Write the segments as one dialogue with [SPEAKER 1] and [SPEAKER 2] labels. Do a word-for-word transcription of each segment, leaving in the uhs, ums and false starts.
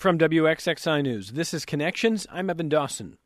[SPEAKER 1] From W X X I News, this is Connections. I'm Evan Dawson.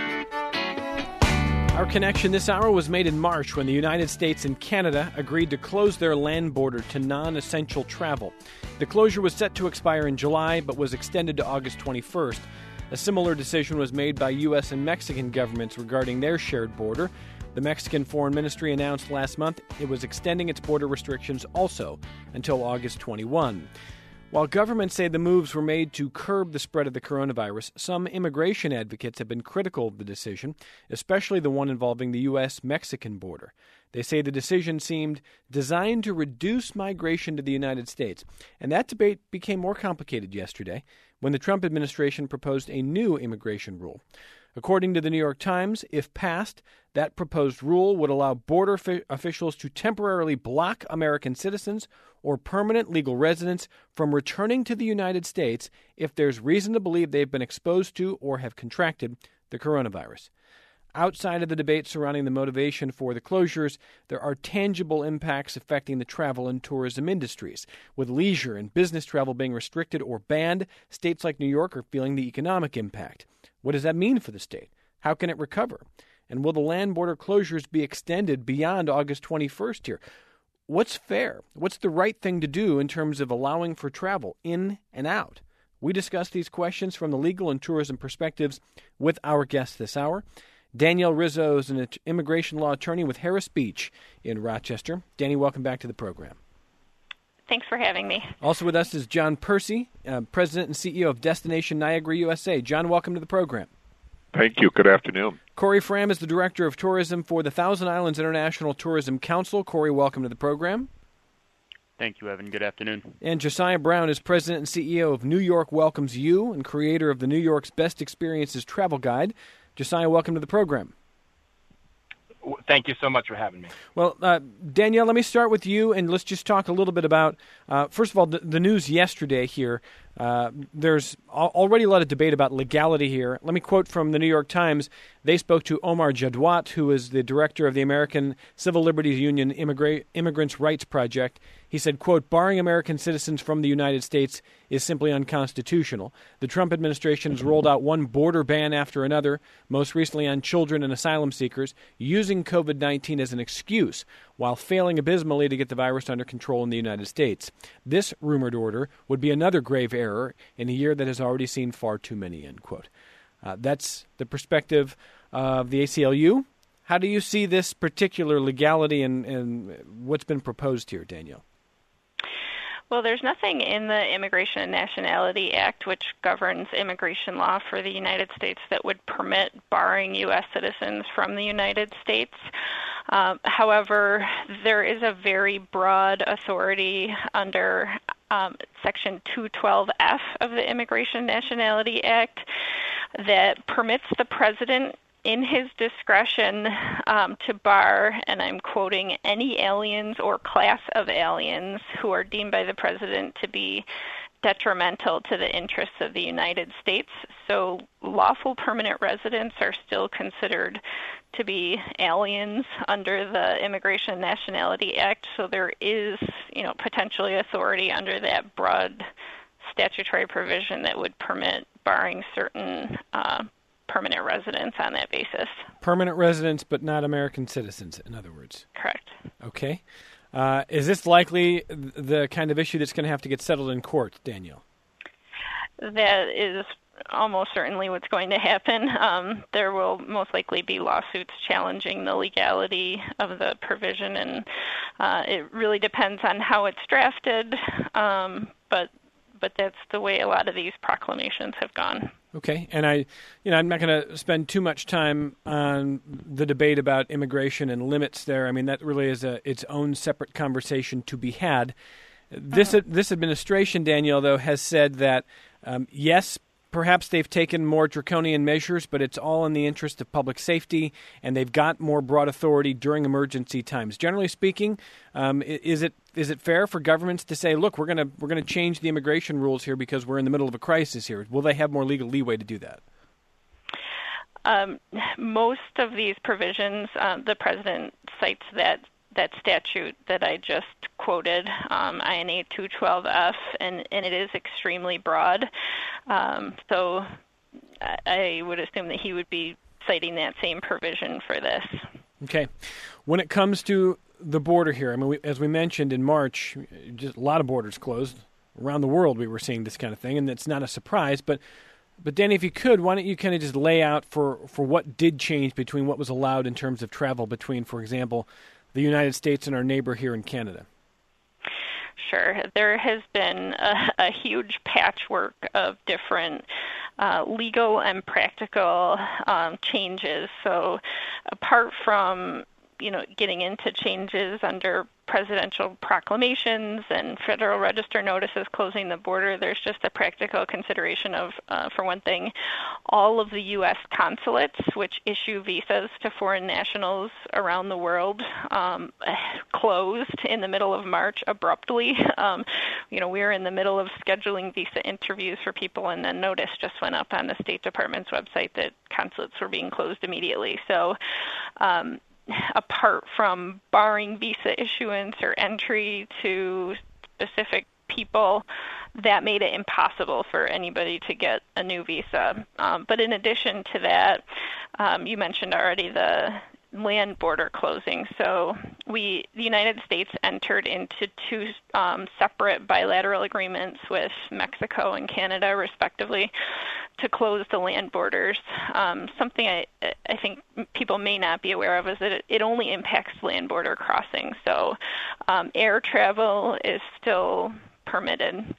[SPEAKER 1] Our connection this hour was made in March when the United States and Canada agreed to close their land border to non-essential travel. The closure was set to expire in July, but was extended to August twenty-first. A similar decision was made by U S and Mexican governments regarding their shared border. The Mexican Foreign Ministry announced last month it was extending its border restrictions also until August twenty-first. While governments say the moves were made to curb the spread of the coronavirus, some immigration advocates have been critical of the decision, especially the one involving the U S Mexican border. They say the decision seemed designed to reduce migration to the United States, and that debate became more complicated yesterday when the Trump administration proposed a new immigration rule. According to the New York Times, if passed, that proposed rule would allow border fi- officials to temporarily block American citizens or permanent legal residents from returning to the United States if there's reason to believe they've been exposed to or have contracted the coronavirus. Outside of the debate surrounding the motivation for the closures, there are tangible impacts affecting the travel and tourism industries. With leisure and business travel being restricted or banned, states like New York are feeling the economic impact. What does that mean for the state? How can it recover? And will the land border closures be extended beyond August twenty-first here? What's fair? What's the right thing to do in terms of allowing for travel in and out? We discuss these questions from the legal and tourism perspectives with our guest this hour. Danielle Rizzo is an immigration law attorney with Harris Beach in Rochester. Danny, welcome back to the program.
[SPEAKER 2] Thanks for having me.
[SPEAKER 1] Also with us is John Percy, uh, President and C E O of Destination Niagara U S A. John, welcome to the program.
[SPEAKER 3] Thank you. Good afternoon.
[SPEAKER 1] Corey Fram is the Director of Tourism for the Thousand Islands International Tourism Council. Corey, welcome to the program.
[SPEAKER 4] Thank you, Evan. Good afternoon.
[SPEAKER 1] And Josiah Brown is President and C E O of New York Welcomes You and creator of the New York's Best Experiences Travel Guide. Josiah, welcome to the program.
[SPEAKER 5] Thank you so much for having me.
[SPEAKER 1] Well, uh, Danielle, let me start with you, and let's just talk a little bit about, uh, first of all, the, the news yesterday here. Uh, there's al- already a lot of debate about legality here. Let me quote from the New York Times. They spoke to Omar Jadwat, who is the director of the American Civil Liberties Union Immigra- Immigrants' Rights Project. He said, quote, barring American citizens from the United States is simply unconstitutional. The Trump administration has rolled out one border ban after another, most recently on children and asylum seekers, using covid nineteen as an excuse while failing abysmally to get the virus under control in the United States. This rumored order would be another grave error in a year that has already seen far too many, end quote. Uh, that's the perspective of the A C L U. How do you see this particular legality and, and what's been proposed here, Danielle?
[SPEAKER 2] Well, there's nothing in the Immigration and Nationality Act, which governs immigration law for the United States, that would permit barring U S citizens from the United States. Um, however, there is a very broad authority under um, Section two twelve F of the Immigration and Nationality Act that permits the president in his discretion um, to bar, and I'm quoting, any aliens or class of aliens who are deemed by the president to be detrimental to the interests of the United States. So lawful permanent residents are still considered to be aliens under the Immigration and Nationality Act. So there is, you know, potentially authority under that broad statutory provision that would permit barring certain uh, permanent residents on that basis.
[SPEAKER 1] Permanent residents, but not American citizens, in other words.
[SPEAKER 2] Correct.
[SPEAKER 1] Okay. Uh, is this likely the kind of issue that's going to have to get settled in court, Danielle?
[SPEAKER 2] That is almost certainly what's going to happen. Um, there will most likely be lawsuits challenging the legality of the provision, and uh, it really depends on how it's drafted, um, but but that's the way a lot of these proclamations have gone.
[SPEAKER 1] Okay, and I, you know, I'm not going to spend too much time on the debate about immigration and limits there. I mean, that really is a its own separate conversation to be had. This uh-huh. this administration, Danielle, though, has said that um, yes, perhaps they've taken more draconian measures, but it's all in the interest of public safety, and they've got more broad authority during emergency times. Generally speaking, um, is it is it fair for governments to say, look, we're going to we're going to change the immigration rules here because we're in the middle of a crisis here? Will they have more legal leeway to do that?
[SPEAKER 2] Um, most of these provisions, uh, the president cites that that statute that I just quoted, um, I N A two twelve F, and, and it is extremely broad. Um, so I, I would assume that he would be citing that same provision for this.
[SPEAKER 1] Okay. When it comes to the border here, I mean, we, as we mentioned in March, just a lot of borders closed. Around the world we were seeing this kind of thing, and it's not a surprise. But, but Danny, if you could, why don't you kind of just lay out for, for what did change between what was allowed in terms of travel between, for example, the United States and our neighbor here in Canada?
[SPEAKER 2] Sure. There has been a, a huge patchwork of different uh, legal and practical um, changes. So apart from, you know, getting into changes under presidential proclamations and Federal Register notices closing the border, there's just a practical consideration of, uh, for one thing, all of the U S consulates, which issue visas to foreign nationals around the world, um, closed in the middle of March abruptly. Um, you know, we were in the middle of scheduling visa interviews for people, and then notice just went up on the State Department's website that consulates were being closed immediately. So, um, apart from barring visa issuance or entry to specific people, that made it impossible for anybody to get a new visa. Um, but in addition to that, um, you mentioned already the land border closing. So we, the United States, entered into two um, separate bilateral agreements with Mexico and Canada, respectively, to close the land borders. Um, something I, I think people may not be aware of is that it, it only impacts land border crossing. So um, air travel is still permitted,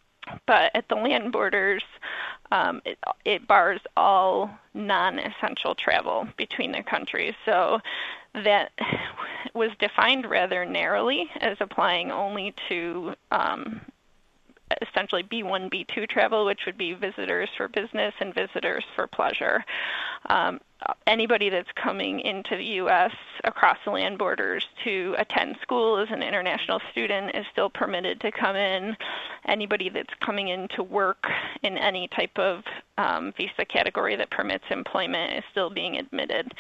[SPEAKER 2] but at the land borders, um, it, it bars all non-essential travel between the countries. So that was defined rather narrowly as applying only to um, essentially B one, B two travel, which would be visitors for business and visitors for pleasure. Um, anybody that's coming into the U S across the land borders to attend school as an international student is still permitted to come in. Anybody that's coming in to work in any type of um, visa category that permits employment is still being admitted.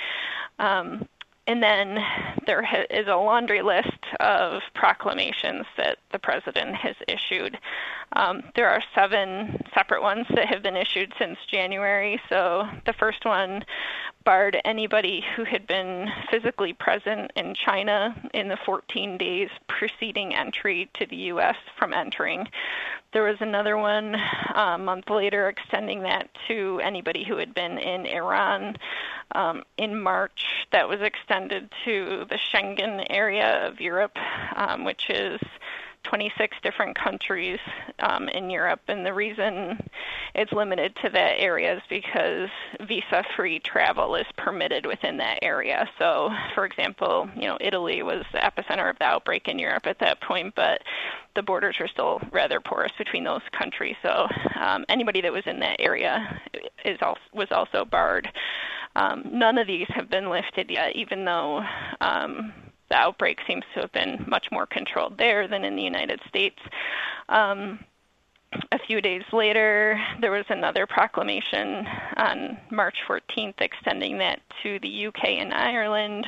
[SPEAKER 2] Um, And then there is a laundry list of proclamations that the president has issued. Um, there are seven separate ones that have been issued since January. So the first one barred anybody who had been physically present in China in the fourteen days preceding entry to the U S from entering. There was another one uh, a month later extending that to anybody who had been in Iran um, in March. That was extended to the Schengen area of Europe, um, which is twenty-six different countries um, in Europe. And the reason it's limited to that area is because visa-free travel is permitted within that area. So, for example, you know, Italy was the epicenter of the outbreak in Europe at that point, but the borders are still rather porous between those countries. So um, anybody that was in that area is also, was also barred. Um, none of these have been lifted yet, even though um, the outbreak seems to have been much more controlled there than in the United States. Um, a few days later, there was another proclamation on March fourteenth extending that to the U K and Ireland.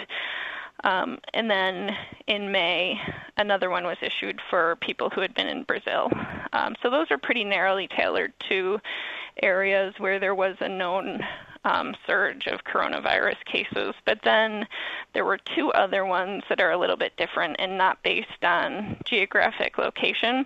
[SPEAKER 2] Um, and then in May, another one was issued for people who had been in Brazil. Um, so those are pretty narrowly tailored to areas where there was a known um, surge of coronavirus cases. But then there were two other ones that are a little bit different and not based on geographic location.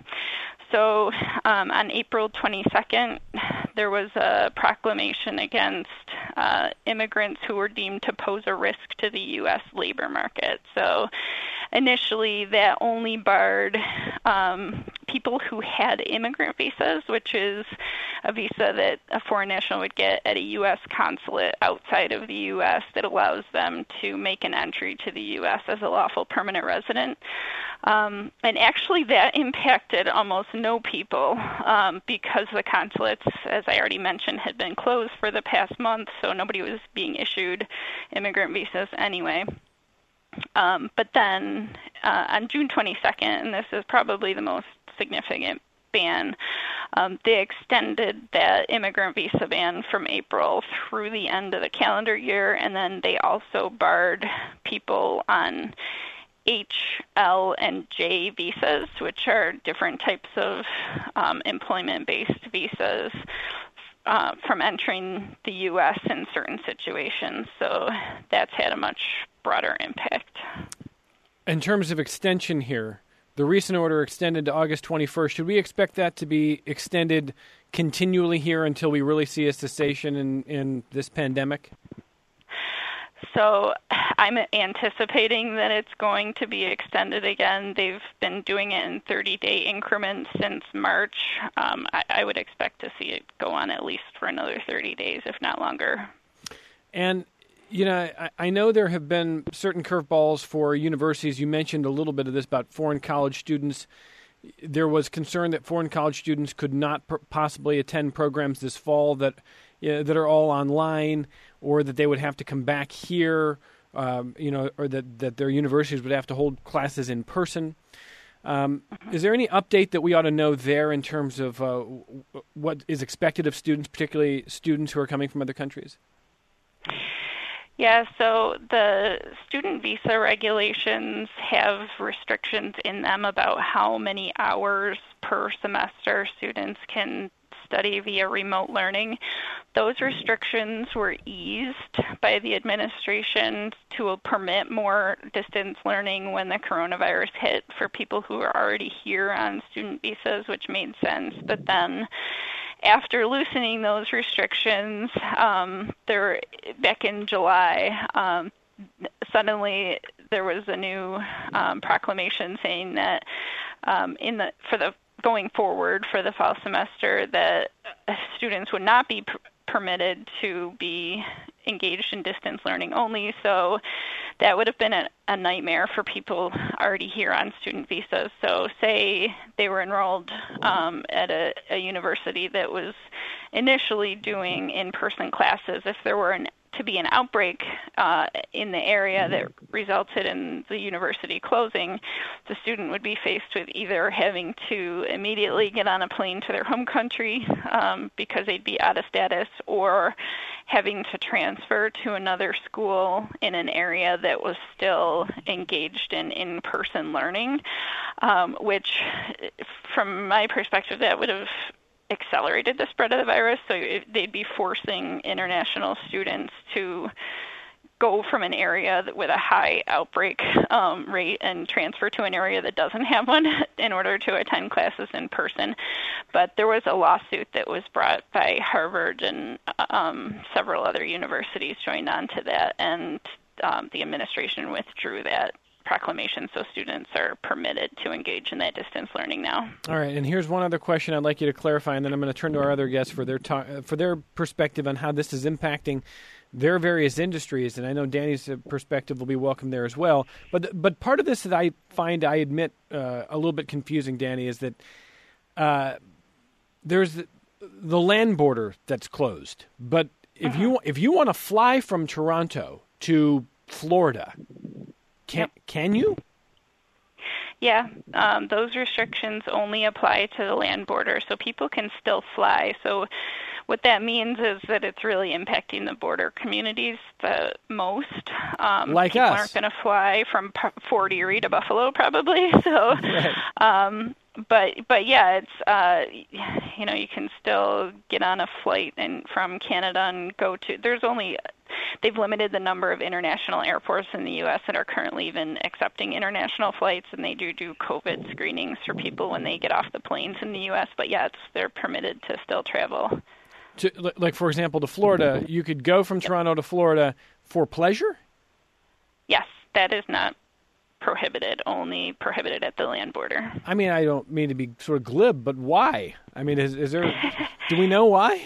[SPEAKER 2] So um, on April twenty-second, there was a proclamation against uh, immigrants who were deemed to pose a risk to the U S labor market. So initially, that only barred um, people who had immigrant visas, which is a visa that a foreign national would get at a U S consulate outside of the U S that allows them to make an entry to the U S as a lawful permanent resident. Um, and actually that impacted almost no people um, because the consulates, as I already mentioned, had been closed for the past month, so nobody was being issued immigrant visas anyway. Um, but then uh, on June twenty-second, and this is probably the most significant ban, um, they extended that immigrant visa ban from April through the end of the calendar year, and then they also barred people on H, L, and J visas, which are different types of um, employment-based visas uh, from entering the U S in certain situations. So that's had a much broader impact.
[SPEAKER 1] In terms of extension here, the recent order extended to August twenty-first. Should we expect that to be extended continually here until we really see a cessation in, in this pandemic?
[SPEAKER 2] So I'm anticipating that it's going to be extended again. They've been doing it in thirty-day increments since March. Um, I, I would expect to see it go on at least for another thirty days, if not longer.
[SPEAKER 1] And, you know, I, I know there have been certain curveballs for universities. You mentioned a little bit of this about foreign college students. There was concern that foreign college students could not pr- possibly attend programs this fall that you know, that are all online, or that they would have to come back here, um, you know, or that, that their universities would have to hold classes in person. Um, is there any update that we ought to know there in terms of uh, what is expected of students, particularly students who are coming from other countries?
[SPEAKER 2] Yeah, so the student visa regulations have restrictions in them about how many hours per semester students can study via remote learning. Those restrictions were eased by the administration to permit more distance learning when the coronavirus hit for people who are already here on student visas, which made sense. But then after loosening those restrictions, um, there, back in July, um, suddenly there was a new um, proclamation saying that um, in the for the going forward for the fall semester that students would not be pr- permitted to be engaged in distance learning only. So that would have been a, a nightmare for people already here on student visas. So say they were enrolled um, at a, a university that was initially doing in-person classes. If there were an to be an outbreak uh, in the area that resulted in the university closing, the student would be faced with either having to immediately get on a plane to their home country um, because they'd be out of status, or having to transfer to another school in an area that was still engaged in in-person learning, um, which, from my perspective, that would have accelerated the spread of the virus. So they'd be forcing international students to go from an area with a high outbreak um, rate and transfer to an area that doesn't have one in order to attend classes in person. But there was a lawsuit that was brought by Harvard, and um, several other universities joined on to that, and um, the administration withdrew that proclamation, so students are permitted to engage in that distance learning now.
[SPEAKER 1] All right, and here's one other question I'd like you to clarify, and then I'm going to turn to our other guests for their talk, for their perspective on how this is impacting their various industries, and I know Danny's perspective will be welcome there as well. But but part of this that I find, I admit, uh, a little bit confusing, Danny, is that uh, there's the, the land border that's closed. But if uh-huh. you if you want to fly from Toronto to Florida, Can yep. can you?
[SPEAKER 2] Yeah, um, those restrictions only apply to the land border, so people can still fly. So what that means is that it's really impacting the border communities the most. Um,
[SPEAKER 1] like
[SPEAKER 2] people
[SPEAKER 1] us.
[SPEAKER 2] People aren't going to fly from Fort Erie to Buffalo, probably. So,
[SPEAKER 1] right.
[SPEAKER 2] um, but but yeah, it's uh, you know, you can still get on a flight and from Canada and go to. There's only They've limited the number of international airports in the U S that are currently even accepting international flights, and they do do COVID screenings for people when they get off the planes in the U S, but yeah, it's, they're permitted to still travel.
[SPEAKER 1] To, like, for example, to Florida, you could go from Toronto to Florida for pleasure?
[SPEAKER 2] Yes, that is not prohibited, only prohibited at the land border.
[SPEAKER 1] I mean, I don't mean to be sort of glib, but why? I mean, is, is there, do we know why?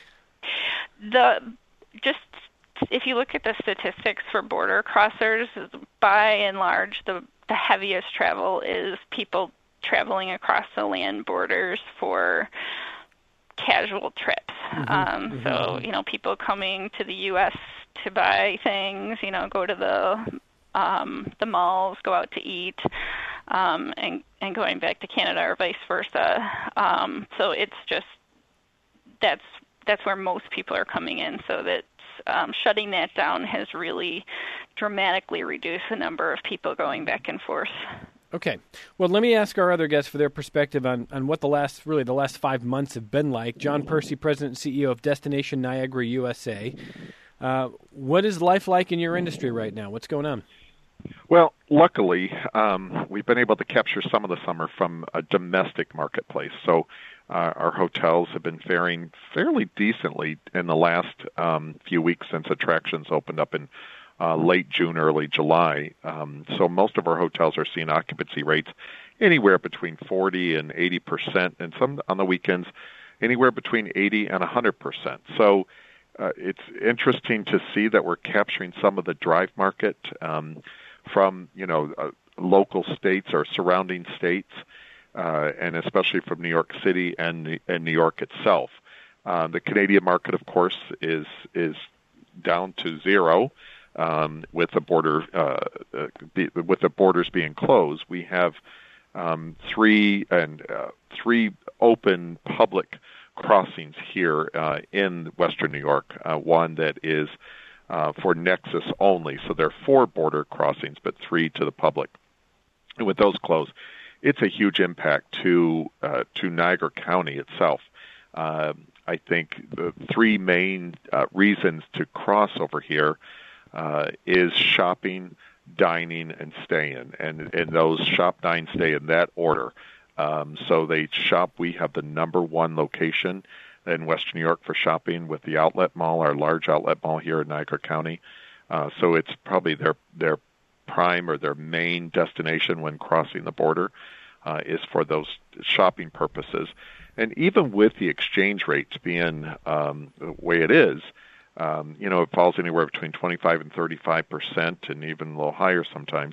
[SPEAKER 2] The, just, if you look at the statistics for border crossers, by and large, the, the heaviest travel is people traveling across the land borders for casual trips. Mm-hmm, um, mm-hmm. So, you know, people coming to the U S to buy things, you know, go to the um, the malls, go out to eat, um, and, and going back to Canada or vice versa. Um, so it's just, that's that's where most people are coming in, so that Um, shutting that down has really dramatically reduce the number of people going back and forth.
[SPEAKER 1] Okay. Well, let me ask our other guests for their perspective on, on what the last, really the last five months have been like. John Percy, President and C E O of Destination Niagara U S A. Uh, what is life like in your industry right now? What's going on?
[SPEAKER 3] Well, luckily, um, we've been able to capture some of the summer from a domestic marketplace. So uh, our hotels have been faring fairly decently in the last um, few weeks since attractions opened up in uh, late June, early July. Um, so most of our hotels are seeing occupancy rates anywhere between forty and eighty percent, and some on the weekends anywhere between eighty and one hundred percent. So uh, it's interesting to see that we're capturing some of the drive market um, from, you know, uh, local states or surrounding states, uh, and especially from New York City and, and New York itself. Uh, the Canadian market, of course, is is down to zero um, with the border uh, uh, be, with the borders being closed. We have um, three and uh, three open public crossings here uh, in Western New York. Uh, one that is Uh, for Nexus only. So there are four border crossings, but three to the public. And with those closed, it's a huge impact to uh, to Niagara County itself. Uh, I think the three main uh, reasons to cross over here uh, is shopping, dining, and staying. And, and those shop, dine, stay in that order. Um, so they shop. We have the number one location in Western New York for shopping with the outlet mall, our large outlet mall here in Niagara County. Uh, so it's probably their their prime or their main destination when crossing the border uh, is for those shopping purposes. And even with the exchange rates being um, the way it is, um, you know, it falls anywhere between twenty-five and thirty-five percent, and even a little higher sometimes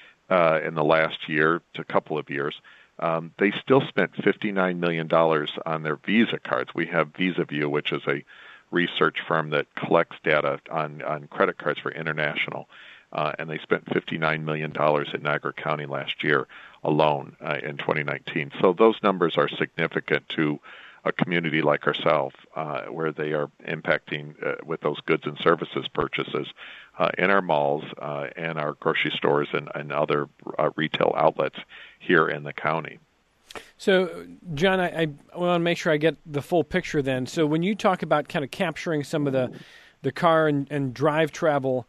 [SPEAKER 3] uh, in the last year to a couple of years. Um, they still spent fifty-nine million dollars on their Visa cards. We have VisaView, which is a research firm that collects data on, on credit cards for international, uh, and they spent fifty-nine million dollars in Niagara County last year alone uh, in twenty nineteen. So those numbers are significant to a community like ourselves, uh, where they are impacting uh, with those goods and services purchases uh, in our malls uh, and our grocery stores and, and other uh, retail outlets here in the county.
[SPEAKER 1] So, John, I, I want to make sure I get the full picture then. So when you talk about kind of capturing some of the the car and, and drive travel,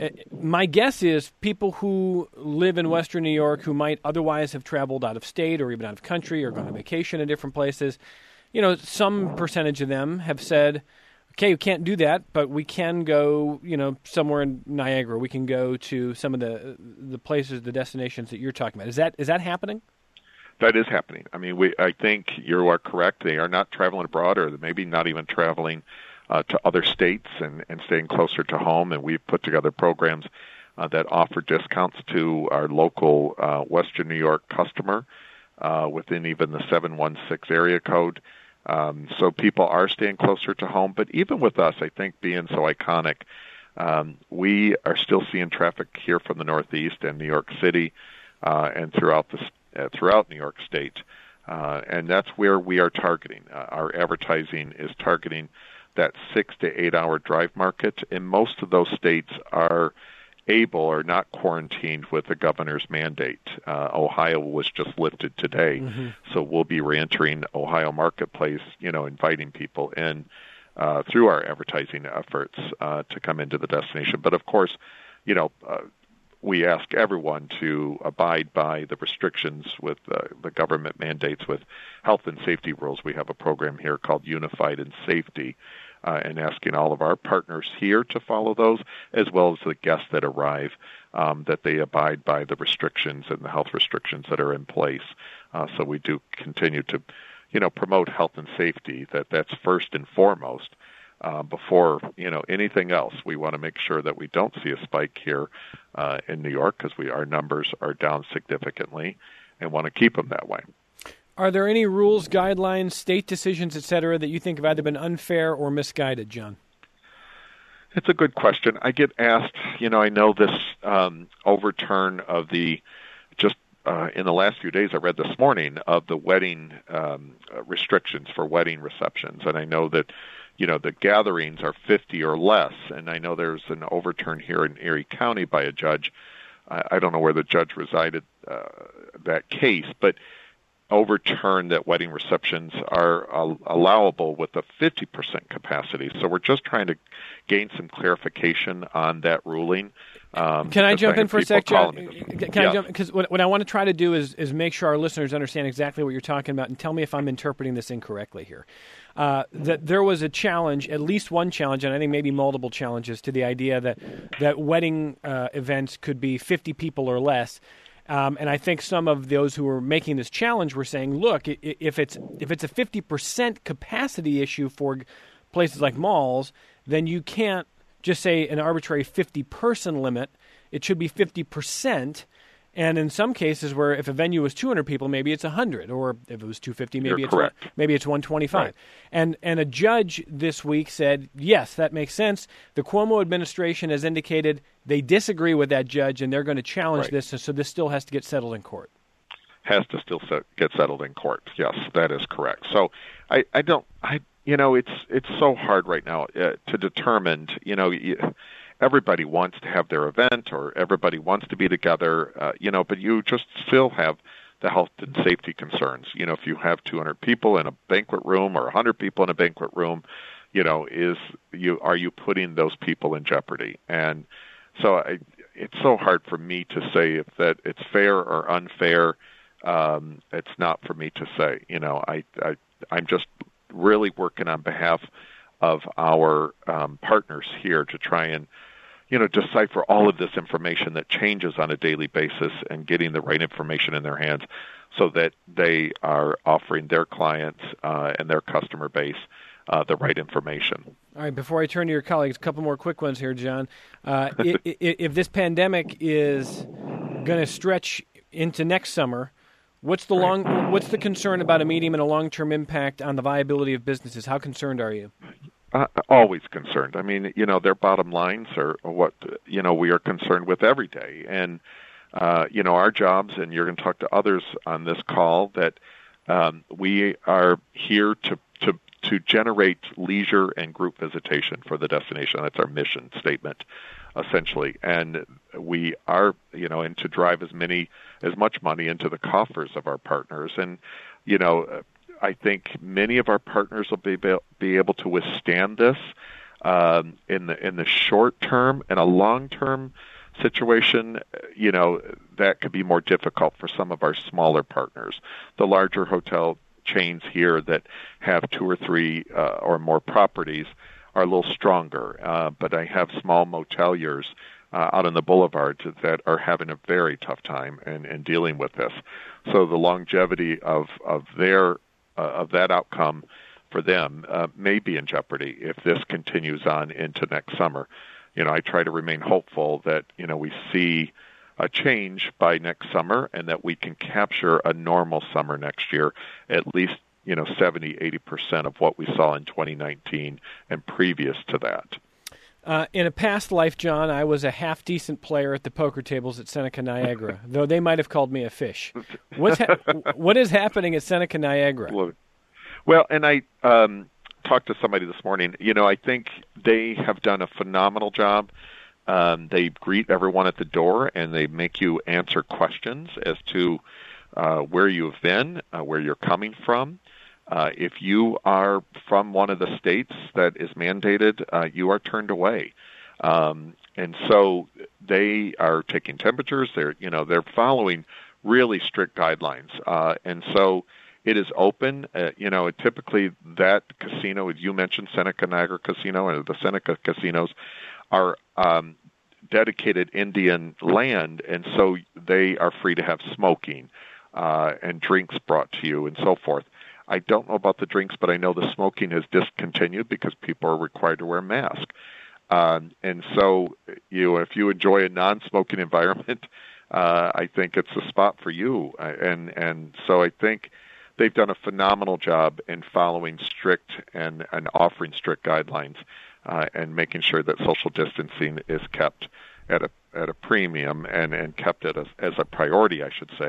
[SPEAKER 1] my guess is people who live in Western New York who might otherwise have traveled out of state or even out of country or gone on vacation in different places, you know, some percentage of them have said, okay, we can't do that, but we can go, you know, somewhere in Niagara. We can go to some of the the places, the destinations that you're talking about. Is that is that happening?
[SPEAKER 3] That is happening. I mean, we I think you are correct. They are not traveling abroad, or maybe not even traveling uh, to other states and, and staying closer to home. And we've put together programs uh, that offer discounts to our local uh, Western New York customer uh, within even the seven one six area code. Um, so people are staying closer to home. But even with us, I think being so iconic, um, we are still seeing traffic here from the Northeast and New York City uh, and throughout the uh, throughout New York State. Uh, and that's where we are targeting. Uh, our advertising is targeting that six to eight hour drive market. And most of those states are able or not quarantined with the governor's mandate. Uh, Ohio was just lifted today, mm-hmm. so we'll be reentering Ohio marketplace, you know, inviting people in uh, through our advertising efforts uh, to come into the destination. But of course, you know, uh, we ask everyone to abide by the restrictions with uh, the government mandates with health and safety rules. We have a program here called Unified in Safety, Uh, and asking all of our partners here to follow those, as well as the guests that arrive, um, that they abide by the restrictions and the health restrictions that are in place. Uh, so we do continue to, you know, promote health and safety. That that's first and foremost uh, before you know anything else. We want to make sure that we don't see a spike here uh, in New York because we our numbers are down significantly, and want to keep them that way.
[SPEAKER 1] Are there any rules, guidelines, state decisions, et cetera, that you think have either been unfair or misguided, John?
[SPEAKER 3] It's a good question. I get asked, you know, I know this um, overturn of the, just uh, in the last few days I read this morning, of the wedding um, restrictions for wedding receptions. And I know that you know, the gatherings are fifty or less. And I know there's an overturn here in Erie County by a judge. I, I don't know where the judge resided uh, that case, but overturned that wedding receptions are uh, allowable with a fifty percent capacity. So we're just trying to gain some clarification on that ruling. Um,
[SPEAKER 1] Can I jump in for a sec, John? Can
[SPEAKER 3] yeah.
[SPEAKER 1] I jump? Because what, what I want to try to do is is make sure our listeners understand exactly what you're talking about, and tell me if I'm interpreting this incorrectly here. Uh, that there was a challenge, at least one challenge, and I think maybe multiple challenges to the idea that that wedding uh, events could be fifty people or less. Um, and I think some of those who were making this challenge were saying, look, if it's if it's a fifty percent capacity issue for places like malls, then you can't just say an arbitrary fifty-person limit. It should be fifty percent. And in some cases where if a venue was two hundred people, maybe it's one hundred. Or if it was two hundred fifty, maybe
[SPEAKER 3] You're
[SPEAKER 1] it's one, maybe it's one hundred twenty-five.
[SPEAKER 3] Right.
[SPEAKER 1] And and a judge this week said, yes, that makes sense. The Cuomo administration has indicated they disagree with that judge, and they're going to challenge
[SPEAKER 3] Right.
[SPEAKER 1] this, so this still has to get settled in court.
[SPEAKER 3] Has to still set, get settled in court. Yes, that is correct. So I, I don't, I, you know, it's it's so hard right now uh, to determine, you know, you, everybody wants to have their event or everybody wants to be together, uh, you know, but you just still have the health and safety concerns. You know, if you have two hundred people in a banquet room or one hundred people in a banquet room, you know, is you are you putting those people in jeopardy? And so I, it's so hard for me to say if that it's fair or unfair. Um, it's not for me to say. You know, I, I I'm just really working on behalf of our um, partners here to try and, you know, decipher all of this information that changes on a daily basis and getting the right information in their hands so that they are offering their clients uh, and their customer base uh, the right information.
[SPEAKER 1] All right, before I turn to your colleagues, a couple more quick ones here, John. Uh, if, if this pandemic is going to stretch into next summer, what's the long? What's the concern about a medium and a long-term impact on the viability of businesses? How concerned are you?
[SPEAKER 3] Uh, always concerned. I mean, you know, their bottom lines are what, you know, we are concerned with every day. And, uh, you know, our jobs, and you're going to talk to others on this call, that um, we are here to, to, to generate leisure and group visitation for the destination. That's our mission statement, essentially. And we are, you know, and to drive as many, as much money into the coffers of our partners. And, you know, I think many of our partners will be be able to withstand this um, in the in the short term. And a long term situation, you know, that could be more difficult for some of our smaller partners. The larger hotel chains here that have two or three uh, or more properties are a little stronger. Uh, but I have small moteliers uh, out on the boulevards that are having a very tough time in, in dealing with this. So the longevity of of their Uh, of that outcome for them uh, may be in jeopardy if this continues on into next summer. You know, I try to remain hopeful that, you know, we see a change by next summer and that we can capture a normal summer next year, at least, you know, seventy, eighty percent of what we saw in twenty nineteen and previous to that.
[SPEAKER 1] Uh, in a past life, John, I was a half-decent player at the poker tables at Seneca Niagara, though they might have called me a fish. What's ha- what is happening at Seneca Niagara?
[SPEAKER 3] Well, and I um, talked to somebody this morning. You know, I think they have done a phenomenal job. Um, they greet everyone at the door, and they make you answer questions as to uh, where you've been, uh, where you're coming from. Uh, if you are from one of the states that is mandated, uh, you are turned away. Um, and so they are taking temperatures. They're, you know, they're following really strict guidelines. Uh, and so it is open. Uh, you know, typically that casino, as you mentioned, Seneca Niagara Casino, and the Seneca casinos are um, dedicated Indian land, and so they are free to have smoking uh, and drinks brought to you and so forth. I don't know about the drinks, but I know the smoking has discontinued because people are required to wear masks. Um, and so, you know, if you enjoy a non-smoking environment, uh, I think it's the spot for you. And and so I think they've done a phenomenal job in following strict and, and offering strict guidelines uh, and making sure that social distancing is kept at a at a premium and, and kept it as, as a priority, I should say,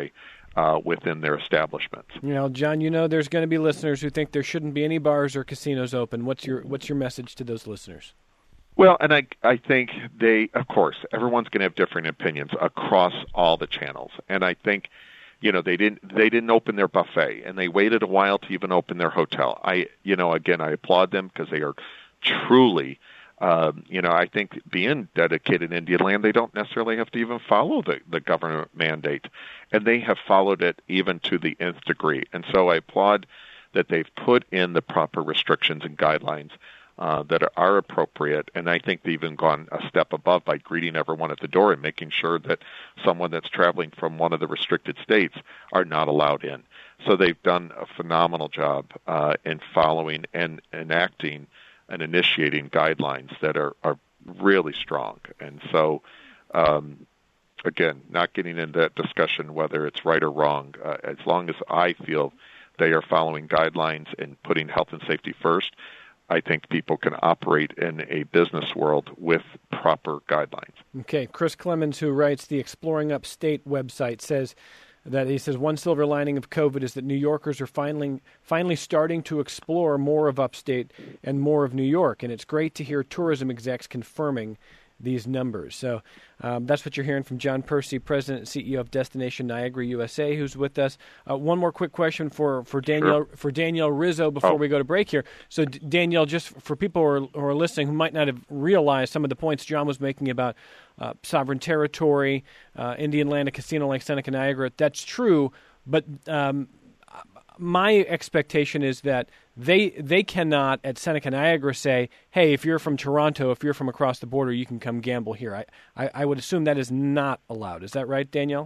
[SPEAKER 3] uh, within their establishments.
[SPEAKER 1] You know, John, you know there's going to be listeners who think there shouldn't be any bars or casinos open. What's your what's your message to those listeners?
[SPEAKER 3] Well, and I I think they, of course, everyone's going to have different opinions across all the channels, and I think, you know, they didn't they didn't open their buffet, and they waited a while to even open their hotel. I, you know, again, I applaud them because they are truly. Um, you know, I think being dedicated Indian land, they don't necessarily have to even follow the, the government mandate, and they have followed it even to the nth degree. And so I applaud that they've put in the proper restrictions and guidelines uh, that are, are appropriate, and I think they've even gone a step above by greeting everyone at the door and making sure that someone that's traveling from one of the restricted states are not allowed in. So they've done a phenomenal job uh, in following and enacting and initiating guidelines that are, are really strong. And so, um, again, not getting into that discussion whether it's right or wrong, uh, as long as I feel they are following guidelines and putting health and safety first, I think people can operate in a business world with proper guidelines.
[SPEAKER 1] Okay, Chris Clemens, who writes the Exploring Upstate website, says that he says one silver lining of COVID is that New Yorkers are finally finally starting to explore more of upstate and more of New York, and it's great to hear tourism execs confirming these numbers. So um, that's what you're hearing from John Percy, President and C E O of Destination Niagara U S A, who's with us. Uh, one more quick question for, for Danielle sure. for Danielle Rizzo before oh. we go to break here. So D- Danielle, just for people who are, who are listening who might not have realized some of the points John was making about uh, sovereign territory, uh, Indian land, a casino like Seneca Niagara, that's true, but um, my expectation is that they they cannot at Seneca Niagara say, hey, if you're from Toronto, if you're from across the border, you can come gamble here. I, I, I would assume that is not allowed. Is that right, Danielle?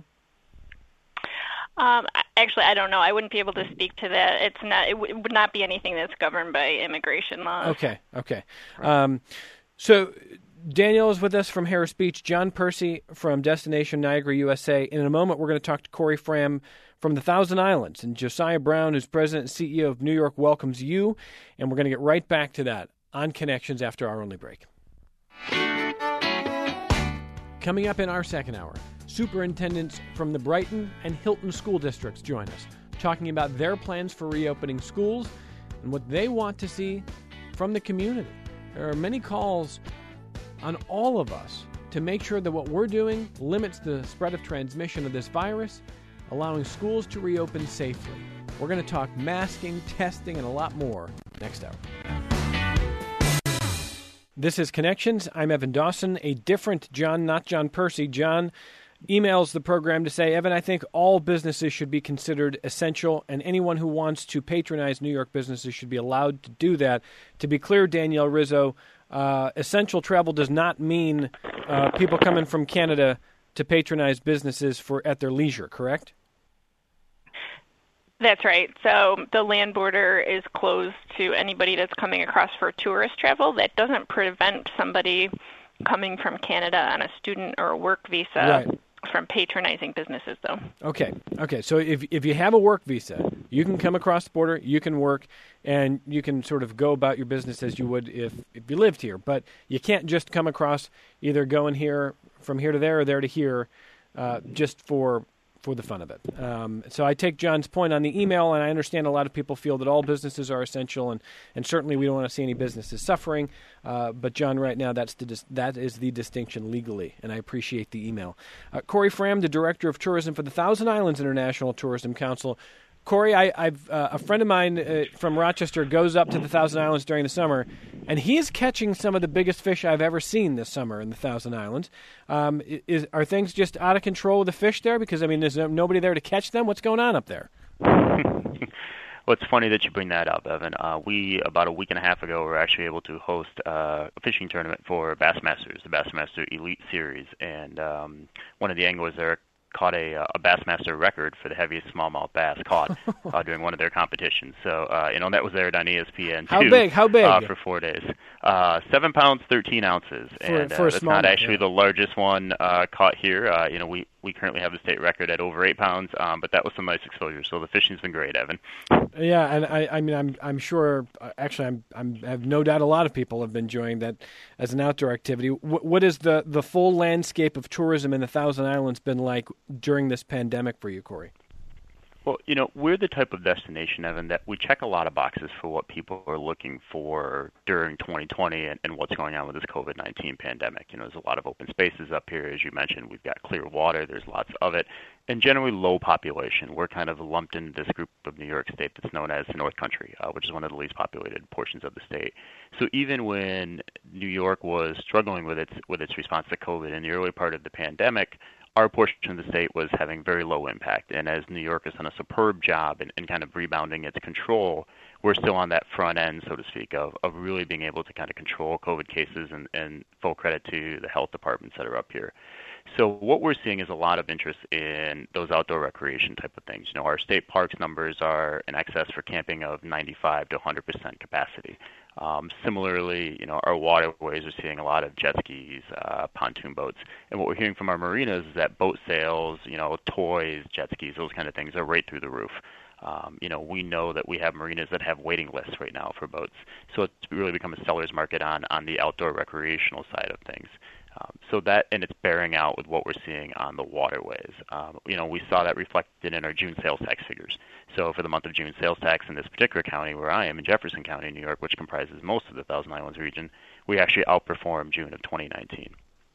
[SPEAKER 2] Um, actually, I don't know. I wouldn't be able to speak to that. It's not. It, w- it would not be anything that's governed by immigration laws.
[SPEAKER 1] Okay, okay. Um, so Danielle is with us from Harris Beach. John Percy from Destination Niagara U S A. In a moment, we're going to talk to Corey Fram from the Thousand Islands, and Josiah Brown, who's President and C E O of New York, welcomes you, and we're going to get right back to that on Connections after our only break. Coming up in our second hour, superintendents from the Brighton and Hilton school districts join us, talking about their plans for reopening schools and what they want to see from the community. There are many calls on all of us to make sure that what we're doing limits the spread of transmission of this virus, allowing schools to reopen safely. We're going to talk masking, testing, and a lot more next hour. This is Connections. I'm Evan Dawson, a different John, not John Percy. John emails the program to say, Evan, I think all businesses should be considered essential, and anyone who wants to patronize New York businesses should be allowed to do that. To be clear, Danielle Rizzo, uh, essential travel does not mean uh, people coming from Canada to patronize businesses for at their leisure, correct?
[SPEAKER 2] That's right. So the land border is closed to anybody that's coming across for tourist travel. That doesn't prevent somebody coming from Canada on a student or a work visa
[SPEAKER 1] right.
[SPEAKER 2] from patronizing businesses, though.
[SPEAKER 1] Okay. Okay. So if if you have a work visa, you can come across the border, you can work, and you can sort of go about your business as you would if, if you lived here. But you can't just come across either going here from here to there or there to here uh, just for for the fun of it. Um, so I take John's point on the email, and I understand a lot of people feel that all businesses are essential, and, and certainly we don't want to see any businesses suffering. Uh, but John, right now, that's the dis- that is the distinction legally, and I appreciate the email. Uh, Corey Fram, the Director of Tourism for the Thousand Islands International Tourism Council. Corey, I, I've uh, a friend of mine uh, from Rochester goes up to the Thousand Islands during the summer, and he's catching some of the biggest fish I've ever seen this summer in the Thousand Islands. Um, is are things just out of control with the fish there? Because I mean, there's nobody there to catch them. What's going on up there?
[SPEAKER 4] Well, it's funny that you bring that up, Evan. Uh, we, about a week and a half ago, were actually able to host uh, a fishing tournament for Bassmasters, the Bassmaster Elite Series, and um, one of the anglers there caught a, a Bassmaster record for the heaviest smallmouth bass caught uh, during one of their competitions. So, uh, you know, that was aired on E S P N two.
[SPEAKER 1] How big? How big?
[SPEAKER 4] Uh, for four days. Uh, seven pounds, thirteen ounces.
[SPEAKER 1] For,
[SPEAKER 4] and uh,
[SPEAKER 1] for a
[SPEAKER 4] that's
[SPEAKER 1] small
[SPEAKER 4] not actually
[SPEAKER 1] yeah.
[SPEAKER 4] the largest one uh, caught here. Uh, you know, we, we currently have the state record at over eight pounds, um, but that was some nice exposure. So the fishing's been great, Evan.
[SPEAKER 1] Yeah, and I, I mean, I'm, I'm sure. Actually, I'm, I'm, I have no doubt a lot of people have been enjoying that as an outdoor activity. What, what is the, the full landscape of tourism in the Thousand Islands been like during this pandemic for you, Corey?
[SPEAKER 4] Well, you know, we're the type of destination, Evan, that we check a lot of boxes for what people are looking for during twenty twenty and, and what's going on with this COVID nineteen pandemic. You know, there's a lot of open spaces up here. As you mentioned, we've got clear water. There's lots of it. And generally low population. We're kind of lumped into this group of New York State that's known as the North Country, uh, which is one of the least populated portions of the state. So even when New York was struggling with its with its response to COVID in the early part of the pandemic, our portion of the state was having very low impact. And as New York has done a superb job in, in kind of rebounding its control, we're still on that front end, so to speak, of, of really being able to kind of control COVID cases, and, and full credit to the health departments that are up here. So what we're seeing is a lot of interest in those outdoor recreation type of things. You know, our state parks numbers are in excess for camping of ninety-five to one hundred percent capacity. Um, similarly, you know, our waterways are seeing a lot of jet skis, uh, pontoon boats. And what we're hearing from our marinas is that boat sales, you know, toys, jet skis, those kind of things are right through the roof. Um, you know, we know that we have marinas that have waiting lists right now for boats. So it's really become a seller's market on, on the outdoor recreational side of things. Um, so that, and it's bearing out with what we're seeing on the waterways. Um, you know, we saw that reflected in our June sales tax figures. So for the month of June, sales tax in this particular county where I am, in Jefferson County, New York, which comprises most of the Thousand Islands region, we actually outperformed June of twenty nineteen.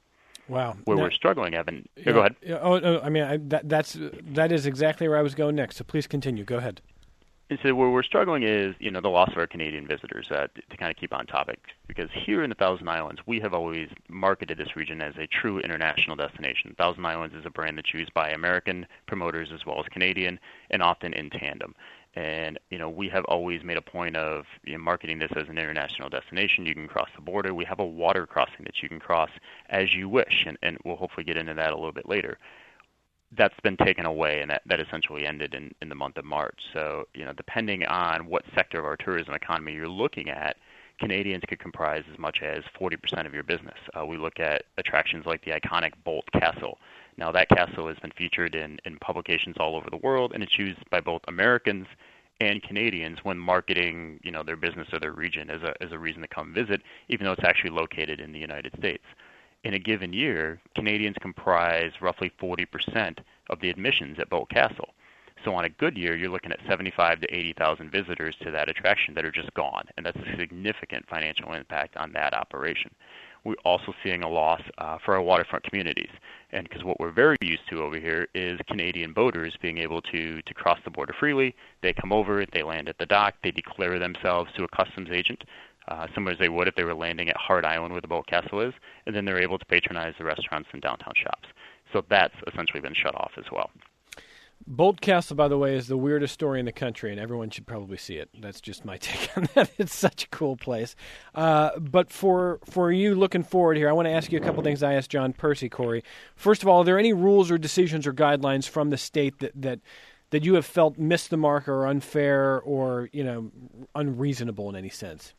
[SPEAKER 1] Wow.
[SPEAKER 4] Where
[SPEAKER 1] now,
[SPEAKER 4] we're struggling, Evan.
[SPEAKER 1] Yeah,
[SPEAKER 4] yeah, go ahead.
[SPEAKER 1] Oh, oh, I mean, I, that, that's that is exactly where I was going next. So please continue. Go ahead.
[SPEAKER 4] And so where we're struggling is, you know, the loss of our Canadian visitors, uh, to, to kind of keep on topic. Because here in the Thousand Islands, we have always marketed this region as a true international destination. Thousand Islands is a brand that's used by American promoters as well as Canadian, and often in tandem. And, you know, we have always made a point of, you know, marketing this as an international destination. You can cross the border. We have a water crossing that you can cross as you wish, and, and we'll hopefully get into that a little bit later. That's been taken away, and that, that essentially ended in, in the month of March. So, you know, depending on what sector of our tourism economy you're looking at, Canadians could comprise as much as forty percent of your business. Uh, we look at attractions like the iconic Boldt Castle. Now, that castle has been featured in, in publications all over the world, and it's used by both Americans and Canadians when marketing, you know, their business or their region as a as a reason to come visit, even though it's actually located in the United States. In a given year, Canadians comprise roughly forty percent of the admissions at Boldt Castle. So on a good year, you're looking at seventy-five to eighty thousand visitors to that attraction that are just gone, and that's a significant financial impact on that operation. We're also seeing a loss uh, for our waterfront communities, and because what we're very used to over here is Canadian boaters being able to, to cross the border freely. They come over, they land at the dock, they declare themselves to a customs agent, Uh, similar as they would if they were landing at Hart Island where the Boldt Castle is, and then they're able to patronize the restaurants and downtown shops. So that's essentially been shut off as well.
[SPEAKER 1] Boldt Castle, by the way, is the weirdest story in the country, and everyone should probably see it. That's just my take on that. It's such a cool place. Uh, but for for you looking forward here, I want to ask you a couple things I asked John Percy, Corey. First of all, are there any rules or decisions or guidelines from the state that, that that you have felt missed the mark or unfair or, you know, unreasonable in any sense?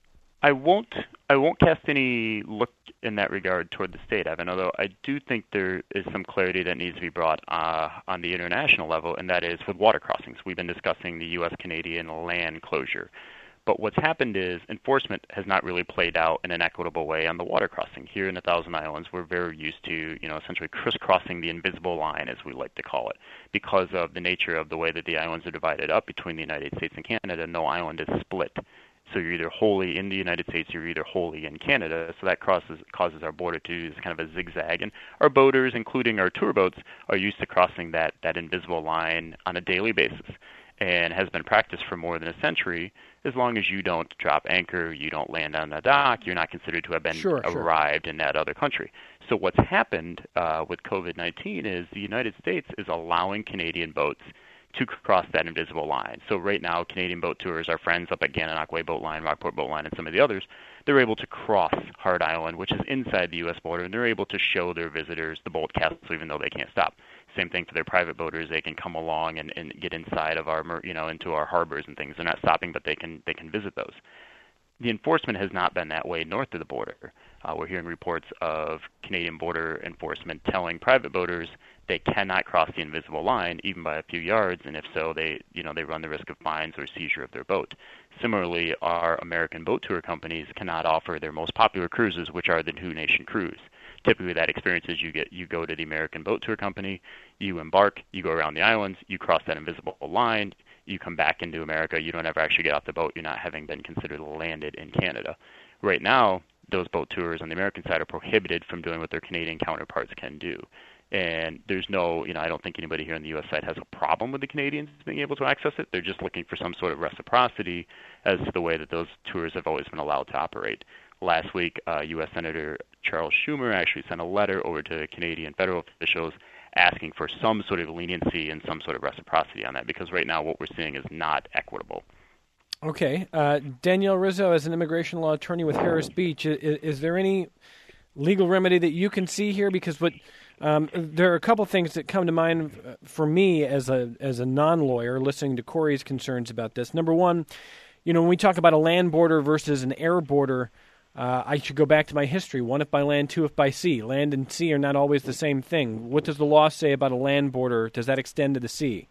[SPEAKER 4] I won't I won't cast any look in that regard toward the state, Evan, although I do think there is some clarity that needs to be brought uh, on the international level, and that is with water crossings. We've been discussing the U S Canadian land closure. But what's happened is enforcement has not really played out in an equitable way on the water crossing. Here in the Thousand Islands, we're very used to, you know, essentially crisscrossing the invisible line, as we like to call it, because of the nature of the way that the islands are divided up between the United States and Canada. No island is split. So you're either wholly in the United States or you're either wholly in Canada. So that crosses, causes our border to do kind of a zigzag. And our boaters, including our tour boats, are used to crossing that, that invisible line on a daily basis, and has been practiced for more than a century. As long as you don't drop anchor, you don't land on the dock, you're not considered to have been
[SPEAKER 1] sure,
[SPEAKER 4] arrived
[SPEAKER 1] sure.
[SPEAKER 4] in that other country. So what's happened uh, with COVID nineteen is the United States is allowing Canadian boats to cross that invisible line. So right now, Canadian boat tours, our friends up at Gananoque Boat Line, Rockport Boat Line, and some of the others, they're able to cross Hart Island, which is inside the U S border, and they're able to show their visitors the Boldt Castle, even though they can't stop. Same thing for their private boaters; they can come along and, and get inside of our, you know, into our harbors and things. They're not stopping, but they can they can visit those. The enforcement has not been that way north of the border. Uh, we're hearing reports of Canadian border enforcement telling private boaters they cannot cross the invisible line even by a few yards, and if so, they you know they run the risk of fines or seizure of their boat. Similarly, our American boat tour companies cannot offer their most popular cruises, which are the Two Nation Cruise, typically that experience is you get you go to the American Boat Tour Company, you embark, you go around the islands, you cross that invisible line, you come back into America, you don't ever actually get off the boat, you're not having been considered landed in Canada. Right now, those boat tours on the American side are prohibited from doing what their Canadian counterparts can do. And there's no, you know, I don't think anybody here on the U S side has a problem with the Canadians being able to access it. They're just looking for some sort of reciprocity as to the way that those tours have always been allowed to operate. Last week, uh, U S Senator Charles Schumer actually sent a letter over to Canadian federal officials asking for some sort of leniency and some sort of reciprocity on that, because right now what we're seeing is not equitable.
[SPEAKER 1] Okay. Uh, Danielle Rizzo, as an immigration law attorney with Harris Beach, is, is there any legal remedy that you can see here? Because what um, there are a couple things that come to mind for me as a as a non-lawyer listening to Corey's concerns about this. Number one, you know, when we talk about a land border versus an air border, uh, I should go back to my history. One if by land, two if by sea. Land and sea are not always the same thing. What does the law say about a land border? Does that extend to the sea?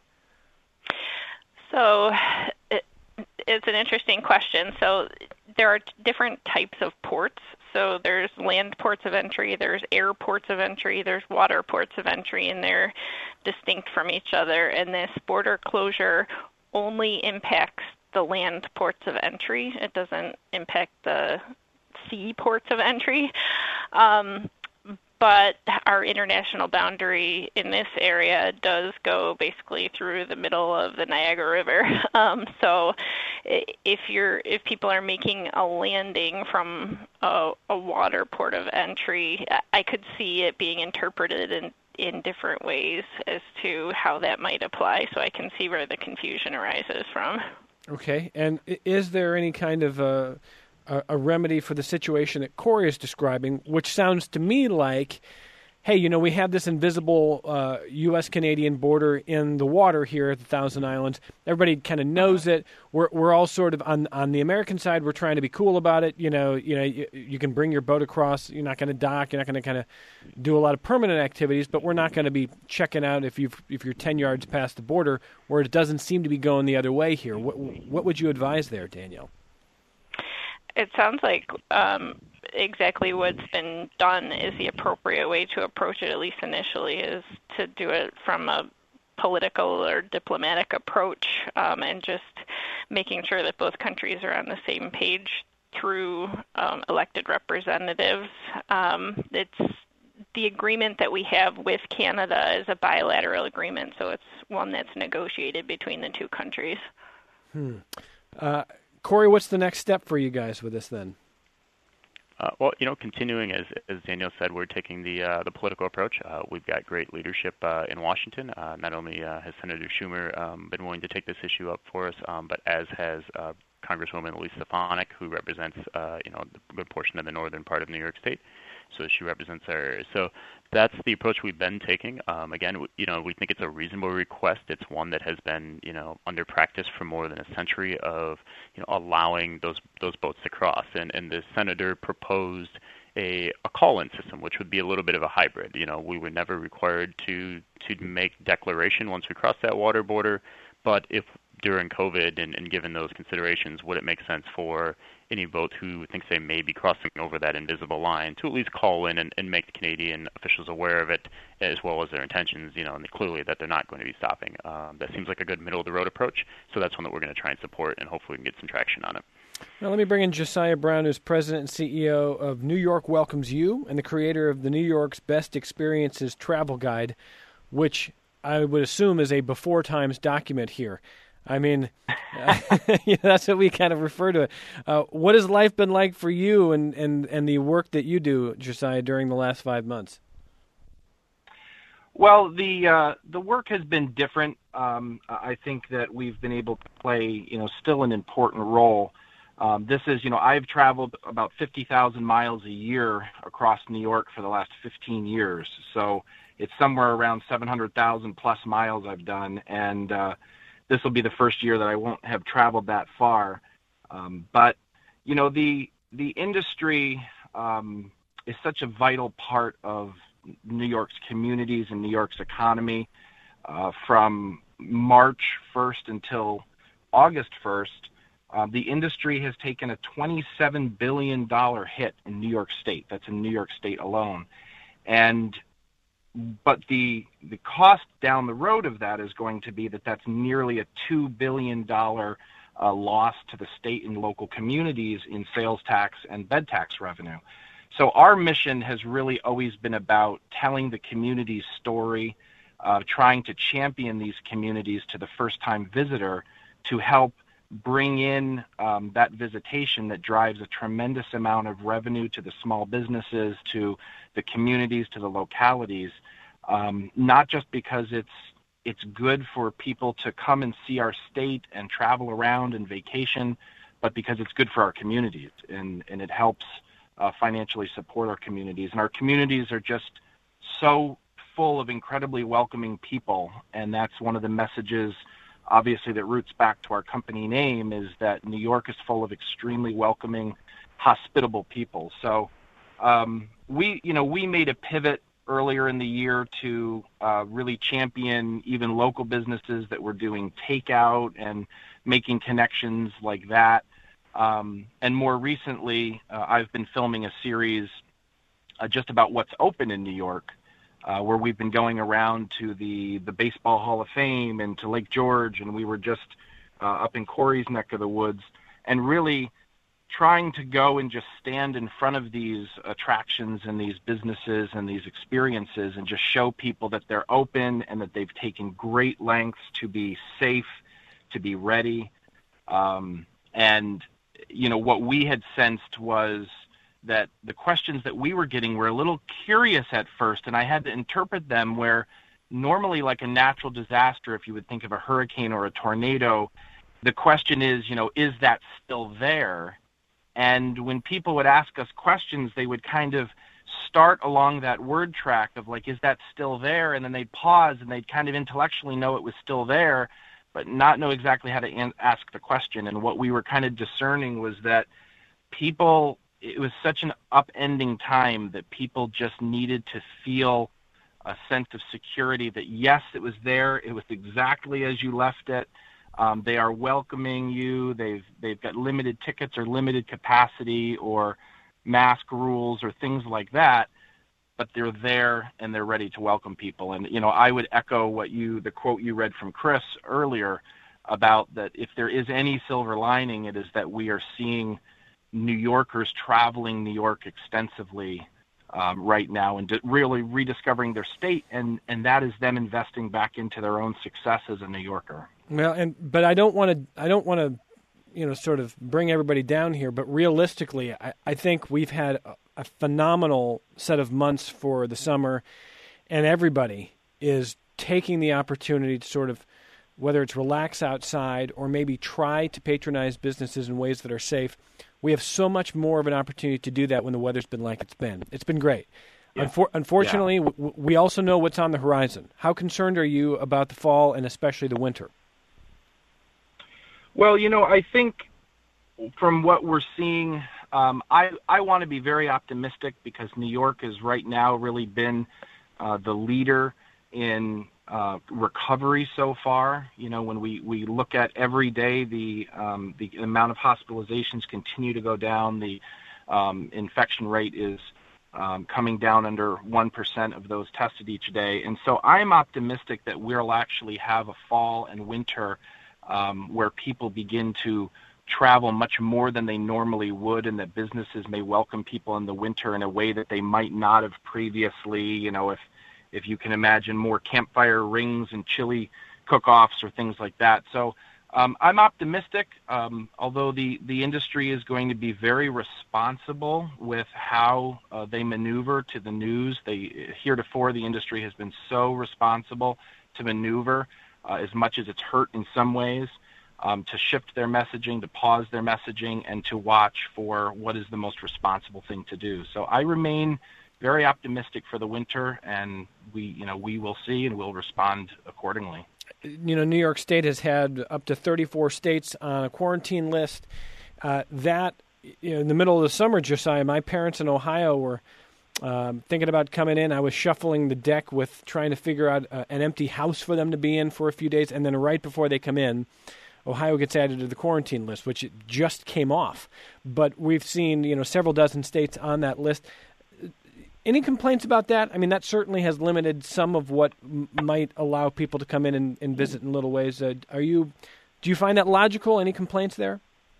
[SPEAKER 2] So it, it's an interesting question. So there are different types of ports. So there's land ports of entry, there's air ports of entry, there's water ports of entry, and they're distinct from each other. And this border closure only impacts the land ports of entry. It doesn't impact the sea ports of entry. Um, but our international boundary in this area does go basically through the middle of the Niagara River. Um, so if you're if people are making a landing from a, a water port of entry, I could see it being interpreted in, in different ways as to how that might apply. So I can see where the confusion arises from.
[SPEAKER 1] Okay. And is there any kind of a, a, a remedy for the situation that Corey is describing, which sounds to me like, hey, you know, we have this invisible uh, U S Canadian border in the water here at the Thousand Islands. Everybody kind of knows it. We're we're all sort of on on the American side. We're trying to be cool about it. You know, you know, you, you can bring your boat across. You're not going to dock. You're not going to kind of do a lot of permanent activities. But we're not going to be checking out if you if you're ten yards past the border, where it doesn't seem to be going the other way here. What what would you advise there, Danielle?
[SPEAKER 2] It sounds like um, exactly what's been done is the appropriate way to approach it, at least initially, is to do it from a political or diplomatic approach, um, and just making sure that both countries are on the same page through um, elected representatives. Um, it's the agreement that we have with Canada is a bilateral agreement, so it's one that's negotiated between the two countries.
[SPEAKER 1] Hmm. Uh, Corey, what's the next step for you guys with this then?
[SPEAKER 4] Uh, well, you know, continuing as as Danielle said, we're taking the uh, the political approach. Uh, we've got great leadership uh, in Washington. Uh, not only uh, has Senator Schumer um, been willing to take this issue up for us, um, but as has uh, Congresswoman Elise Stefanik, who represents uh, you know a good portion of the northern part of New York State. So she represents our area. So that's the approach we've been taking. Um, again, you know, we think it's a reasonable request. It's one that has been, you know, under practice for more than a century of, you know, allowing those those boats to cross. And and the senator proposed a, a call-in system, which would be a little bit of a hybrid. You know, we were never required to to make declaration once we cross that water border, but if during COVID and, and given those considerations, would it make sense for any boat who thinks they may be crossing over that invisible line to at least call in and, and make the Canadian officials aware of it, as well as their intentions, you know, and clearly that they're not going to be stopping. Um, that seems like a good middle-of-the-road approach, so that's one that we're going to try and support, and hopefully we can get some traction on it.
[SPEAKER 1] Now let me bring in Josiah Brown, who's president and C E O of New York Welcomes You and the creator of the New York's Best Experiences Travel Guide, which I would assume is a before times document here. I mean, uh, you know, that's what we kind of refer to it. Uh, what has life been like for you and, and, and the work that you do, Josiah, during the last five months?
[SPEAKER 5] Well, the uh, the work has been different. Um, I think that we've been able to play, you know, still an important role. Um, this is, you know, I've traveled about fifty thousand miles a year across New York for the last fifteen years. So it's somewhere around seven hundred thousand plus miles I've done. And uh, this will be the first year that I won't have traveled that far. Um, but, you know, the the industry um, is such a vital part of New York's communities and New York's economy. Uh, from March first until August first, uh, the industry has taken a twenty-seven billion dollars hit in New York State. That's in New York State alone. And but the the cost down the road of that is going to be that that's nearly a two billion dollars uh, loss to the state and local communities in sales tax and bed tax revenue. So our mission has really always been about telling the community's story, uh, trying to champion these communities to the first-time visitor to help bring in um, that visitation that drives a tremendous amount of revenue to the small businesses, to the communities, to the localities, um, not just because it's it's good for people to come and see our state and travel around and vacation, but because it's good for our communities, and, and it helps uh, financially support our communities. And our communities are just so full of incredibly welcoming people, and that's one of the messages, obviously, that roots back to our company name, is that New York is full of extremely welcoming, hospitable people. So um, we, you know, we made a pivot earlier in the year to uh, really champion even local businesses that were doing takeout and making connections like that. Um, and more recently, uh, I've been filming a series uh, just about what's open in New York, uh, where we've been going around to the, the Baseball Hall of Fame and to Lake George, and we were just uh, up in Corey's neck of the woods, and really trying to go and just stand in front of these attractions and these businesses and these experiences and just show people that they're open and that they've taken great lengths to be safe, to be ready. Um, and, you know, what we had sensed was that the questions that we were getting were a little curious at first, and I had to interpret them where normally, like a natural disaster, if you would think of a hurricane or a tornado, the question is, you know, is that still there? And when people would ask us questions, they would kind of start along that word track of like, is that still there? And then they'd pause and they'd kind of intellectually know it was still there, but not know exactly how to an- ask the question. And what we were kind of discerning was that people, it was such an upending time that people just needed to feel a sense of security that, yes, it was there. It was exactly as you left it. Um, they are welcoming you. They've they've got limited tickets or limited capacity or mask rules or things like that, but they're there and they're ready to welcome people. And, you know, I would echo what you, the quote you read from Chris earlier about that if there is any silver lining, it is that we are seeing New Yorkers traveling New York extensively um, right now and de- really rediscovering their state, and, and that is them investing back into their own success as a New Yorker.
[SPEAKER 1] Well, and but I don't want to. I don't want to, you know, sort of bring everybody down here. But realistically, I, I think we've had a, a phenomenal set of months for the summer, and everybody is taking the opportunity to sort of, whether it's relax outside or maybe try to patronize businesses in ways that are safe. We have so much more of an opportunity to do that when the weather's been like it's been. It's been great. Yeah. Unfor- unfortunately, yeah. w- we also know what's on the horizon. How concerned are you about the fall and especially the winter?
[SPEAKER 5] Well, you know, I think from what we're seeing, um, I, I want to be very optimistic because New York has right now really been uh, the leader in uh, recovery so far. You know, when we, we look at every day, the um, the amount of hospitalizations continue to go down. The um, infection rate is um, coming down under one percent of those tested each day. And so I'm optimistic that we'll actually have a fall and winter Um, where people begin to travel much more than they normally would, and that businesses may welcome people in the winter in a way that they might not have previously. You know, if if you can imagine more campfire rings and chili cook-offs or things like that. So um, I'm optimistic, um, although the, the industry is going to be very responsible with how uh, they maneuver to the news. They heretofore, the industry has been so responsible to maneuver Uh, as much as it's hurt in some ways, um, to shift their messaging, to pause their messaging, and to watch for what is the most responsible thing to do. So I remain very optimistic for the winter, and we, you know, we will see and we'll respond accordingly.
[SPEAKER 1] You know, New York State has had up to thirty-four states on a quarantine list. Uh, that, you know, in the middle of the summer, Josiah, my parents in Ohio were Um, thinking about coming in. I was shuffling the deck with trying to figure out uh, an empty house for them to be in for a few days, and then right before they come in, Ohio gets added to the quarantine list, which it just came off. But we've seen, you know, several dozen states on that list. Any complaints about that? I mean, that certainly has limited some of what m- might allow people to come in and, and visit in little ways. Uh, are you, do you find that logical? Any complaints there?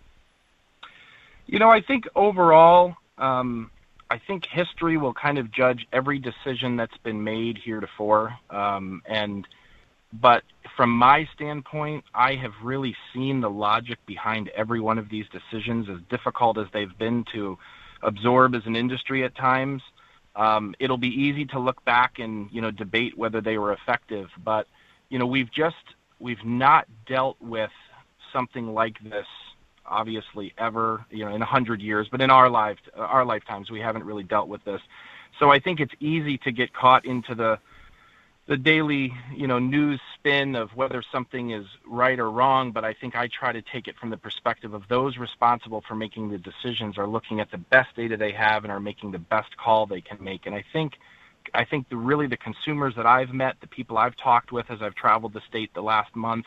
[SPEAKER 5] You know, I think overall, um, I think history will kind of judge every decision that's been made heretofore. Um, and, but from my standpoint, I have really seen the logic behind every one of these decisions, as difficult as they've been to absorb as an industry at times. Um, it'll be easy to look back and, you know, debate whether they were effective, but, you know, we've just, we've not dealt with something like this, obviously, ever, you know, in a hundred years, but in our life, our lifetimes, we haven't really dealt with this. So I think it's easy to get caught into the, the daily, you know, news spin of whether something is right or wrong, but I think I try to take it from the perspective of those responsible for making the decisions are looking at the best data they have and are making the best call they can make. And I think, I think the really the consumers that I've met, the people I've talked with as I've traveled the state the last month,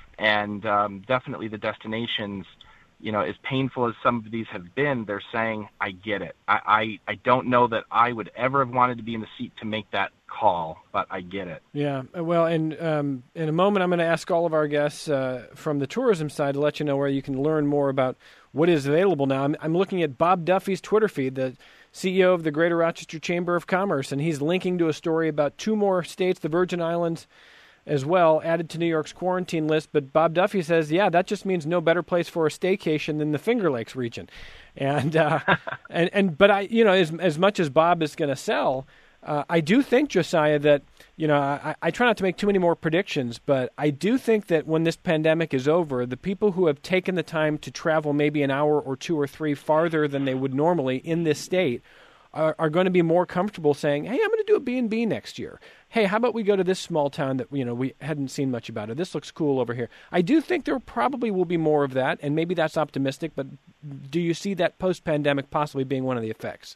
[SPEAKER 5] and um, definitely the destinations, you know, as painful as some of these have been, they're saying, I get it. I, I, I don't know that I would ever have wanted to be in the seat to make that call, but I get it.
[SPEAKER 1] Yeah, well, and um, in a moment I'm going to ask all of our guests uh, from the tourism side to let you know where you can learn more about what is available now. I'm, I'm looking at Bob Duffy's Twitter feed, the C E O of the Greater Rochester Chamber of Commerce, and he's linking to a story about two more states, the Virgin Islands as well, added to New York's quarantine list. But Bob Duffy says, yeah, that just means no better place for a staycation than the Finger Lakes region. And uh, and and but I, you know, as as much as Bob is going to sell, uh, I do think, Josiah, that, you know, I, I try not to make too many more predictions, but I do think that when this pandemic is over, the people who have taken the time to travel maybe an hour or two or three farther than they would normally in this state are, are going to be more comfortable saying, hey, I'm going to do a B and B next year. Hey, how about we go to this small town that, you know, we hadn't seen much about it. This looks cool over here. I do think there probably will be more of that, and maybe that's optimistic, but do you see that post-pandemic possibly being one of the effects?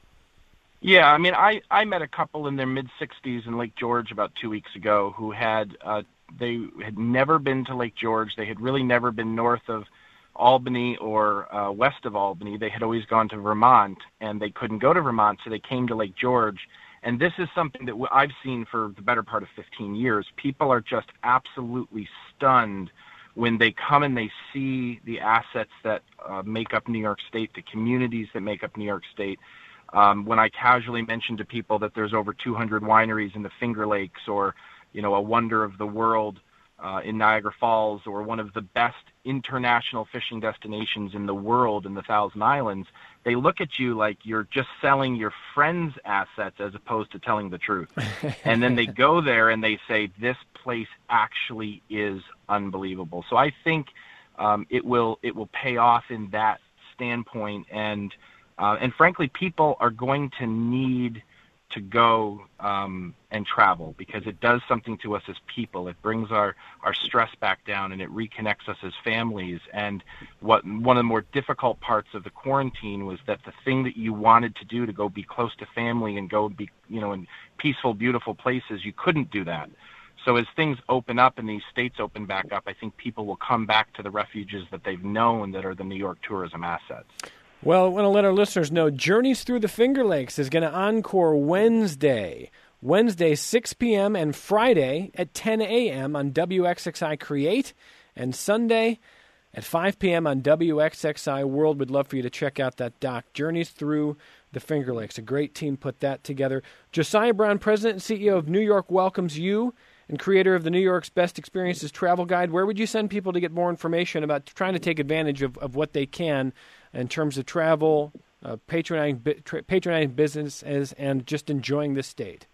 [SPEAKER 5] Yeah, I mean, I, I met a couple in their mid-sixties in Lake George about two weeks ago who had, uh, they had never been to Lake George. They had really never been north of Albany or uh, west of Albany. They had always gone to Vermont, and they couldn't go to Vermont, so they came to Lake George. And this is something that I've seen for the better part of fifteen years. People are just absolutely stunned when they come and they see the assets that uh, make up New York State, the communities that make up New York State. Um, when I casually mention to people that there's over two hundred wineries in the Finger Lakes, or, you know, a wonder of the world uh, in Niagara Falls, or one of the best international fishing destinations in the world in the Thousand Islands, they look at you like you're just selling your friend's assets as opposed to telling the truth. And then they go there and they say, this place actually is unbelievable. So I think um, it will it will pay off in that standpoint. And uh, and frankly, people are going to need to go um, and travel, because it does something to us as people. It brings our, our stress back down, and it reconnects us as families. And what one of the more difficult parts of the quarantine was that the thing that you wanted to do, to go be close to family and go be, you know, in peaceful, beautiful places, you couldn't do that. So as things open up and these states open back up, I think people will come back to the refuges that they've known that are the New York tourism assets.
[SPEAKER 1] Well, I want to let our listeners know Journeys Through the Finger Lakes is going to encore Wednesday, Wednesday six p.m. and Friday at ten a.m. on W X X I Create, and Sunday at five p.m. on W X X I World. We'd love for you to check out that doc, Journeys Through the Finger Lakes. A great team put that together. Josiah Brown, President and C E O of New York, welcomes you, and creator of the New York's Best Experiences Travel Guide. Where would you send people to get more information about trying to take advantage of, of what they can in terms of travel, uh, patronizing, tra- patronizing businesses, and just enjoying the state?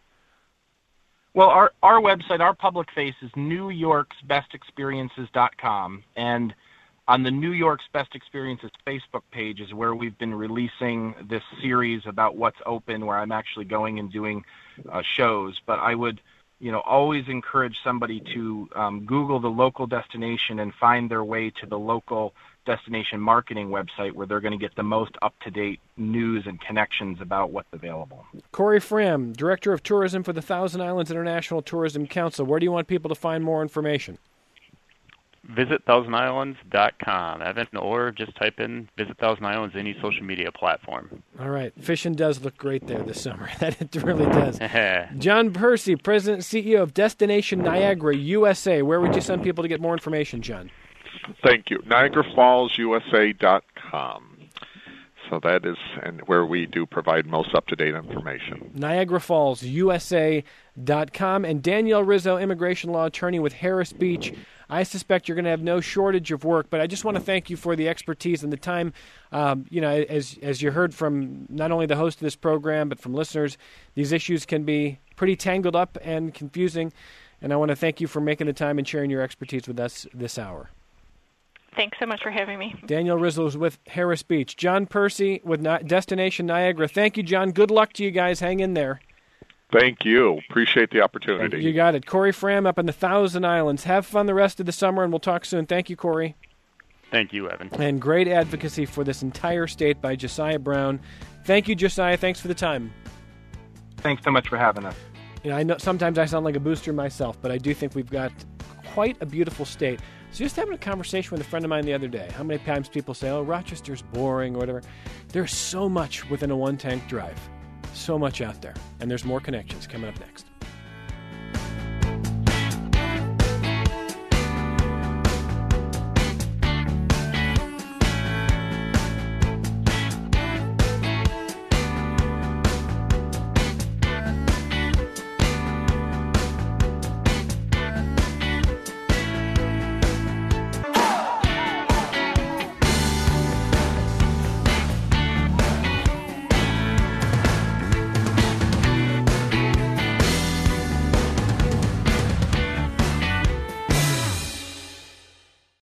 [SPEAKER 5] Well, our, our website, our public face is new yorks best experiences dot com, and on the New York's Best Experiences Facebook page is where we've been releasing this series about what's open, where I'm actually going and doing uh, shows. But I would, you know, always encourage somebody to um, Google the local destination and find their way to the local destination marketing website, where they're going to get the most up-to-date news and connections about what's available.
[SPEAKER 1] Corey Fram, Director of Tourism for the Thousand Islands International Tourism Council. Where do you want people to find more information?
[SPEAKER 4] visit thousand islands dot com, Evan, or just type in Visit Thousand Islands any social media platform.
[SPEAKER 1] All right. Fishing does look great there this summer. That it really does. John Percy, President and C E O of Destination Niagara U S A. Where would you send people to get more information, John?
[SPEAKER 3] Thank you. Niagara Falls U S A dot com. So that is and where we do provide most up-to-date information.
[SPEAKER 1] Niagara Falls U S A dot com. And Danielle Rizzo, immigration law attorney with Harris Beach. I suspect you're going to have no shortage of work, but I just want to thank you for the expertise and the time. Um, you know, as as you heard from not only the host of this program, but from listeners, these issues can be pretty tangled up and confusing. And I want to thank you for making the time and sharing your expertise with us this hour.
[SPEAKER 2] Thanks so much for having me.
[SPEAKER 1] Danielle Rizzo is with Harris Beach. John Percy with Destination Niagara. Thank you, John. Good luck to you guys. Hang in there.
[SPEAKER 3] Thank you. Appreciate the opportunity.
[SPEAKER 1] You got it. Corey Fram up in the Thousand Islands. Have fun the rest of the summer, and we'll talk soon. Thank you, Corey.
[SPEAKER 4] Thank you, Evan.
[SPEAKER 1] And great advocacy for this entire state by Josiah Brown. Thank you, Josiah. Thanks for the time.
[SPEAKER 5] Thanks so much for having us.
[SPEAKER 1] You know, I know sometimes I sound like a booster myself, but I do think we've got quite a beautiful state. So just having a conversation with a friend of mine the other day. How many times people say, oh, Rochester's boring or whatever. There's so much within a one-tank drive. So much out there. And there's more connections coming up next.